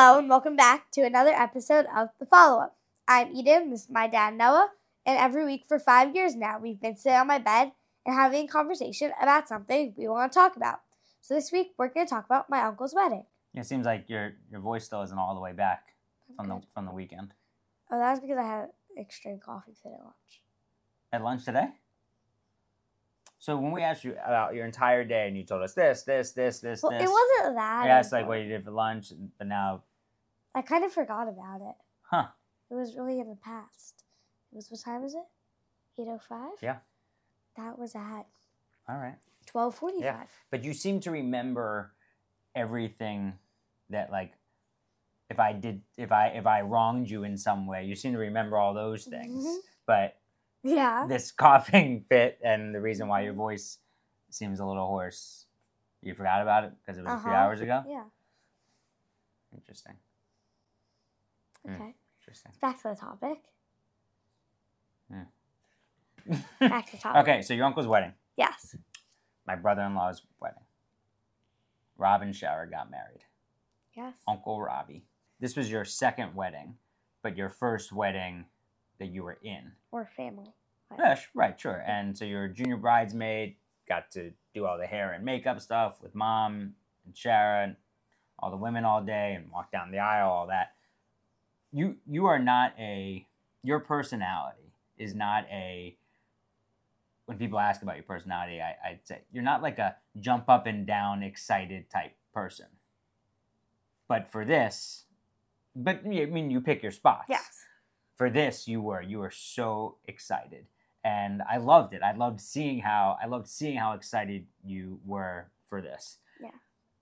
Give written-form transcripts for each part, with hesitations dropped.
Hello and welcome back to another episode of The Follow-Up. I'm Eden, this is my dad Noah, and every week for 5 years now we've been sitting on my bed and having a conversation about something we want to talk about. So this week we're going to talk about my uncle's wedding. It seems like your voice still isn't all the way back from the weekend. Oh, that was because I had extreme coffee fit at lunch. At lunch today? So when we asked you about your entire day and you told us this. Well, it wasn't that. I asked what you did for lunch, but now... I kind of forgot about it. Huh. It was really in the past. What time is it? 8:05? Yeah. That was at... All right. 12:45. Yeah. But you seem to remember everything that, like, if I wronged you in some way, you seem to remember all those things. Mm-hmm. But yeah, this coughing fit and the reason why your voice seems a little hoarse, you forgot about it because it was a few hours ago? Yeah. Interesting. Okay. Interesting. Back to the topic. Hmm. Back to the topic. Okay, so your uncle's wedding. Yes. My brother-in-law's wedding. Rob and Shara got married. Yes. Uncle Robbie. This was your second wedding, but your first wedding that you were in. Or family. Yeah, right, sure. And so you're a junior bridesmaid, got to do all the hair and makeup stuff with Mom and Shara and all the women all day and walk down the aisle, all that. You are not your personality is not when people ask about your personality, I'd say you're not like a jump up and down excited type person. But for this, you pick your spots. Yes. For this, you were so excited, and I loved it. I loved seeing how excited you were for this. Yeah.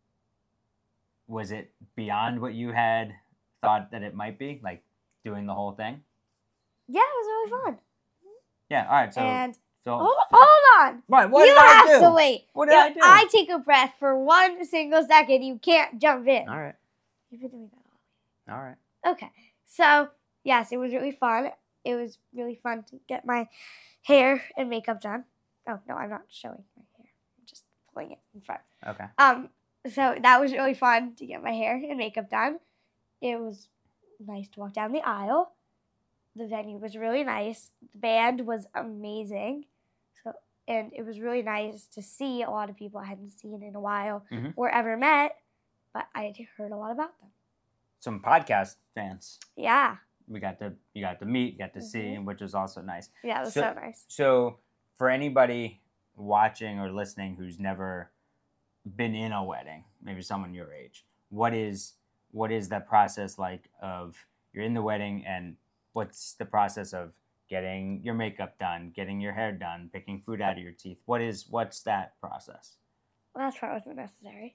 Was it beyond what you had thought that it might be, like doing the whole thing? Yeah, it was really fun. Yeah. All right. So. Hold on. Right. What you did I have do? to wait. What did I do? I take a breath for 1 single second. You can't jump in. All right. You've been doing that all All right. Okay. So, yes, it was really fun. It was really fun to get my hair and makeup done. Oh, no, I'm not showing my hair. I'm just pulling it in front. Okay. So that was really fun to get my hair and makeup done. It was nice to walk down the aisle. The venue was really nice. The band was amazing. And it was really nice to see a lot of people I hadn't seen in a while or ever met, but I heard a lot about them. Some podcast fans. Yeah. You got to meet, got to see, which was also nice. Yeah, it was so nice. So for anybody watching or listening who's never been in a wedding, maybe someone your age, what is the process like of you're in the wedding, and what's the process of getting your makeup done, getting your hair done, picking food out of your teeth? What's that process? Well, that's probably wasn't necessary.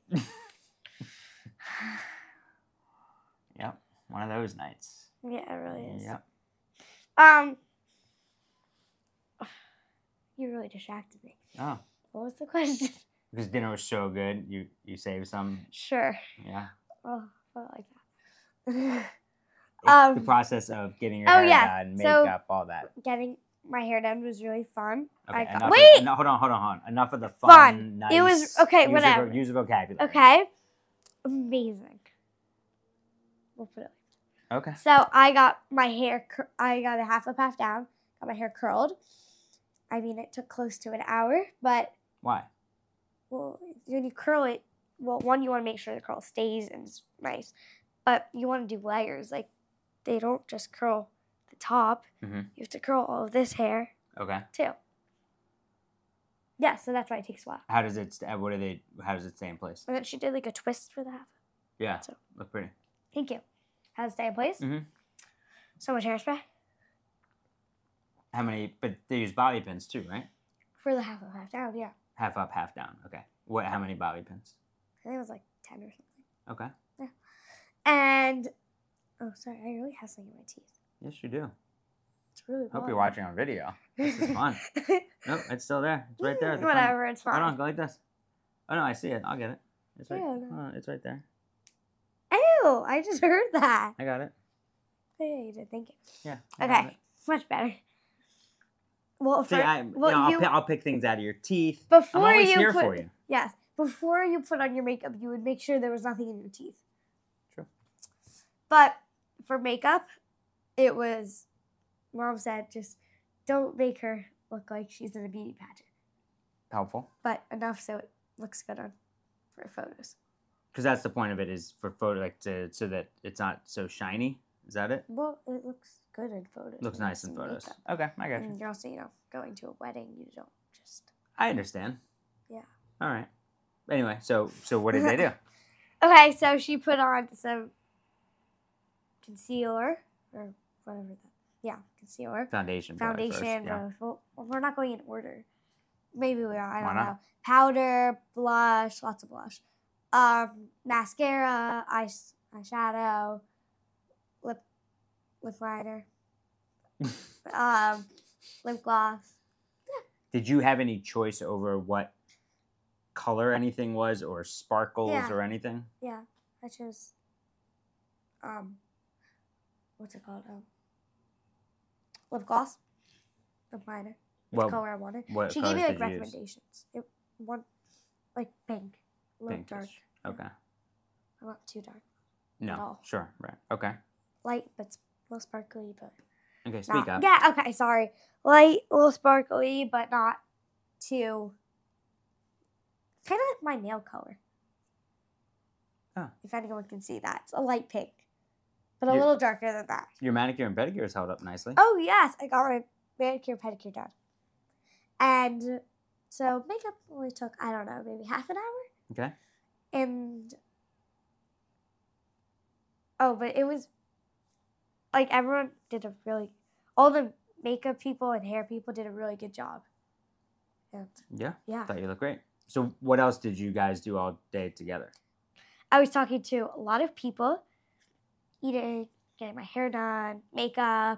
Yep, one of those nights. Yeah, it really is. Yep. You really distracted me. Oh. What was the question? Because dinner was so good, you saved some. Sure. Yeah. Oh, I like that. The process of getting your hair done, makeup, all that. Getting my hair done was really fun. Okay, hold on. Enough of the fun. Nice, it was okay. Whatever. Use the vocabulary. Okay. Amazing. We'll put it. Okay. So I got my hair. I got a half up, half down. Got my hair curled. I mean, it took close to an hour, but why? Well, when you curl it, one, you want to make sure the curl stays and is nice, but you want to do layers. Like, they don't just curl the top. Mm-hmm. You have to curl all of this hair. Okay. Too. Yeah, so that's why it takes a while. How does it? How does it stay in place? And then she did like a twist for the half. Yeah. So look pretty. Thank you. How does it stay in place? Mm-hmm. So much hairspray. How many? But they use bobby pins too, right? For the half up, half down, yeah. Half up, half down. Okay. How many bobby pins? I think it was like 10 or something. Okay. Yeah. And sorry, I really have something in my teeth. Yes, you do. It's really. Hope you're watching on video. This is fun. Nope, it's still there. It's right there. Whatever, it's fine. Hold on, go like this. Oh no, I see it. I'll get it. It's right. Yeah, no. It's right there. Ew! I just heard that. I got it. Yeah, you did. Thank you. Yeah. Okay, much better. Well, I'll pick things out of your teeth. Before I'm always you here for you. Yes. Before you put on your makeup, you would make sure there was nothing in your teeth. True. But for makeup, it was, Mom said, just don't make her look like she's in a beauty pageant. Helpful. But enough so it looks good on for photos. Because that's the point of it, is for photo, like so that it's not so shiny. Is that it? Well, it looks good in photos. Looks when you nice in see photos. makeup. Okay, I got you. And you're also, going to a wedding, you don't just... I understand. Yeah. All right. Anyway, so what did they do? Okay, so she put on some concealer, or whatever that... Yeah, concealer. Foundation. Probably first, Foundation, yeah. both. Well, we're not going in order. Maybe we are, I Why don't not? know. Powder, blush, lots of blush. Mascara, eyeshadow, lip liner, lip gloss. Did you have any choice over what color anything was, or sparkles Yeah. or anything? Yeah, I chose, what's it called? Lip gloss, lip liner. Which Well, color I wanted. what She gave me colors like did you use? recommendations. It one like pink, a little dark. Pinkish. Okay. Not too dark. No. all. Sure. Right. Okay. Light, but a little sparkly, but Okay. Speak not. up. Yeah. Okay. Sorry. Light, a little sparkly, but not too. Kind of like my nail color. Oh. If anyone can see that, it's a light pink, but a You- little darker than that. Your manicure and pedicure is held up nicely. Oh yes, I got my manicure pedicure done, and so makeup only took, I don't know, maybe half an hour. Okay. And but it was like everyone did all the makeup people and hair people did a really good job. And Yeah. yeah, Thought you looked great. So what else did you guys do all day together? I was talking to a lot of people, eating, getting my hair done, makeup.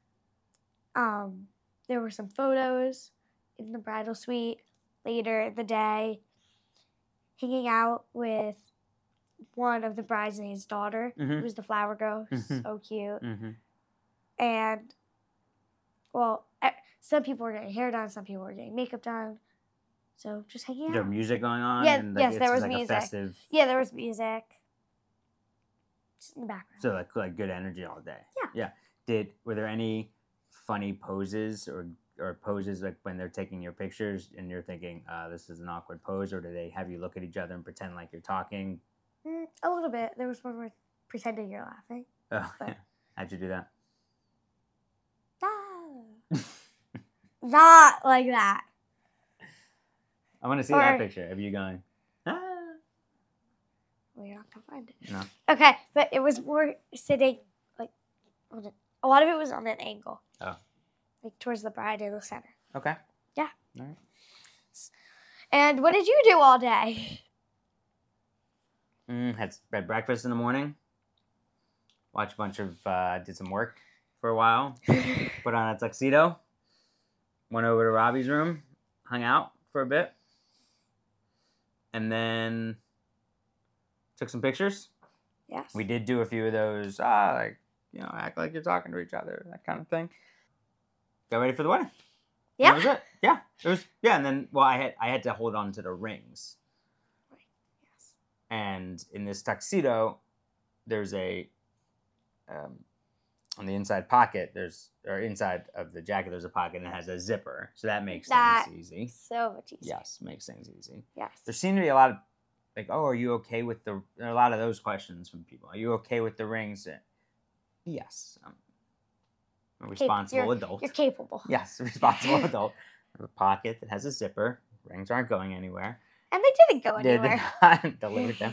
There were some photos in the bridal suite later in the day, hanging out with one of the bridesmaids' daughter, Mhm. who's the flower girl, Mhm. so cute. Mm-hmm. And, well, some people were getting hair done, some people were getting makeup done. So just hanging Is there out. music going on? Yeah, And, yes, it's there was like music. A festive. Yeah, there was music. Just in the background. So like good energy all day. Yeah. Yeah. Were there any funny poses or poses like when they're taking your pictures and you're thinking this is an awkward pose, or do they have you look at each other and pretend like you're talking? A little bit. There was one where pretending you're laughing. Oh, But- yeah. How'd you do that? Ah. Not like that. I want to see Or- that picture of you going. Ah. Well, you're not gonna find it. No. Okay, but it was more sitting like a lot of it was on an angle. Oh. Like towards the bride in the center. Okay. Yeah. All right. And what did you do all day? Had breakfast in the morning. Watched a bunch of did some work for a while. Put on a tuxedo. Went over to Robbie's room. Hung out for a bit. And then took some pictures. Yes. We did do a few of those, act like you're talking to each other, that kind of thing. Got ready for the wedding. Yeah. That was it. Yeah. It was. Yeah, and then I had to hold on to the rings. Right. Yes. And in this tuxedo, there's a on the inside pocket. Inside of the jacket, there's a pocket and it has a zipper, so that makes things easy. So much easier. Yes, makes things easy. Yes. There seem to be a lot of like, oh, are you okay with there are a lot of those questions from people. Are you okay with the rings? Yes. I'm a responsible adult. You're capable. Yes, a responsible adult. I have a pocket that has a zipper. Rings aren't going anywhere. And they didn't go Did anywhere. not deliver them.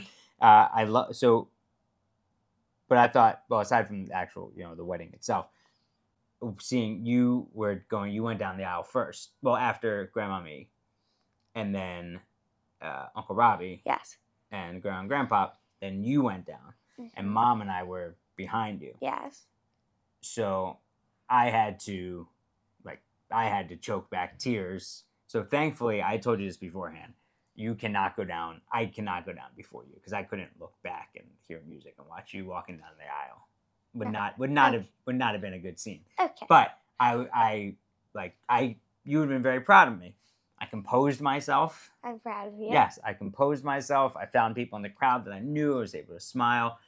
But I thought, well, aside from the actual, the wedding itself, seeing you went down the aisle first. Well, after Grandma Me, and then Uncle Robbie, Yes. and Grandma and Grandpa. Then you went down, and Mom and I were behind you. Yes. So I had to choke back tears. So thankfully, I told you this beforehand. You cannot go down. I cannot go down before you because I couldn't look back and hear music and watch you walking down the aisle. Would not have been a good scene. Okay. But you would have been very proud of me. I composed myself. I'm proud of you. Yes, I composed myself. I found people in the crowd that I knew. I was able to smile.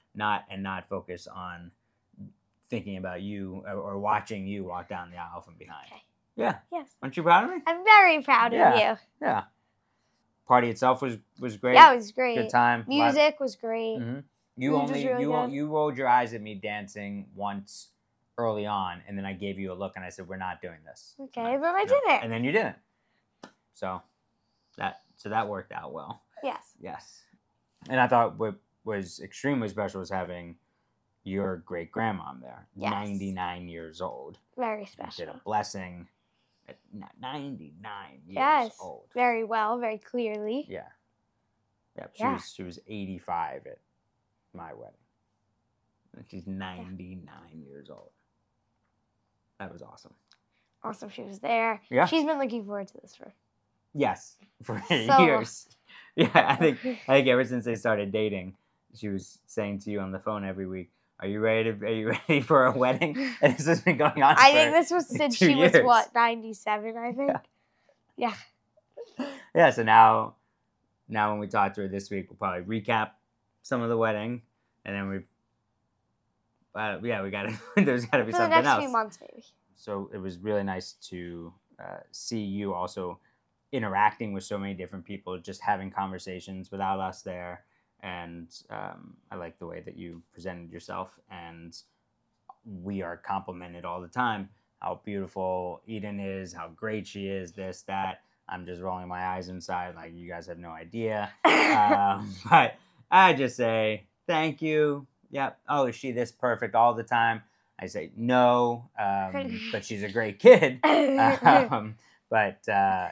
not focus on thinking about you or watching you walk down the aisle from behind. Okay. Yeah. Yes. Aren't you proud of me? I'm very proud of you. Yeah. Party itself was great. Yeah, it was great. Good time. Music was great. Mm-hmm. Food was really good. You rolled your eyes at me dancing once early on, and then I gave you a look and I said, "We're not doing this." Okay, then I didn't. And then you didn't. So that worked out well. Yes. Yes. And I thought what was extremely special was having your great grandmom there. Yes. 99 years old. Very You special. did a blessing at 99 years Yes. old. Very well, very clearly. Yeah. Yep. She was 85 at my wedding. And she's 99 years old. That was awesome. Awesome, she was there. Yeah. She's been looking forward to this for for So- years. Yeah, I think ever since they started dating, she was saying to you on the phone every week, Are you ready for a wedding? And this has been going on. I think this was since 2 she was years. what, 97, I think. Yeah. Yeah. So now when we talk to her this week, we'll probably recap some of the wedding, and then we got to. There's got to be For the something next else. few months, maybe. So it was really nice to see you also interacting with so many different people, just having conversations without us there. And I like the way that you presented yourself, and we are complimented all the time how beautiful Eden is, how great she is, this, that. I'm just rolling my eyes inside like you guys have no idea. But I just say thank you. Yep. Oh, is she this perfect all the time? I say no, but she's a great kid. But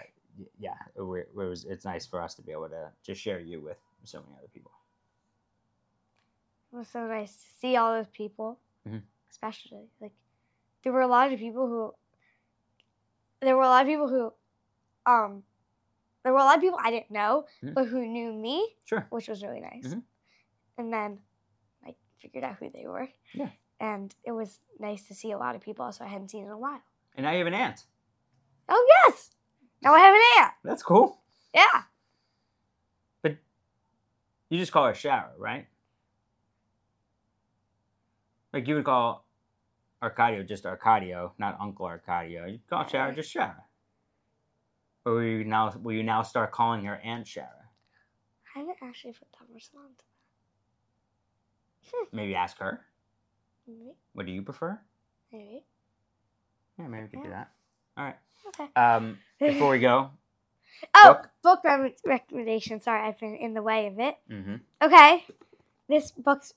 it's nice for us to be able to just share you with so many other people. It was so nice to see all those people, Mhm. especially there were a lot of people who there were a lot of people I didn't know, Mhm. but who knew me, Sure. which was really nice. Mhm. And then I figured out who they were. Yeah. And it was nice to see a lot of people also I hadn't seen in a while. And now you have an aunt. Oh yes, now I have an aunt. That's cool. Yeah. But you just call her Shara, right? Like you would call Arcadio just Arcadio, not Uncle Arcadio. You call Shara just Shara. Or will you now start calling her Aunt Shara? I haven't actually put that much thought into Maybe ask her. that. Maybe. What do you prefer? Maybe. Yeah, maybe we could do Yeah. that. All right. Okay. Before we go. Book recommendation. Sorry, I've been in the way of it. Mm-hmm. Okay. This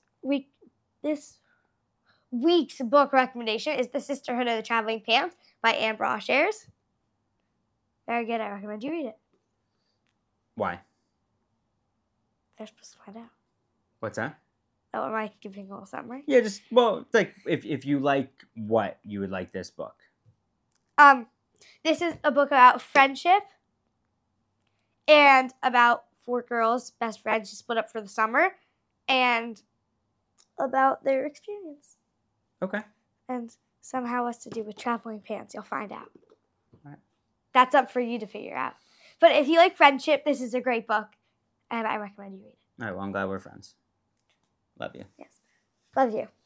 week's book recommendation is The Sisterhood of the Traveling Pants by Anne Brashares. Very good. I recommend you read it. Why? They're supposed to find out. What's that? Oh, am I giving a little summary? Yeah, it's like if you like what, you would like this book. This is a book about friendship and about 4 girls, best friends who split up for the summer, and about their experience. Okay. And somehow has to do with traveling pants. You'll find out. All right. That's up for you to figure out. But if you like friendship, this is a great book, and I recommend you read it. All right. Well, I'm glad we're friends. Love you. Yes. Love you.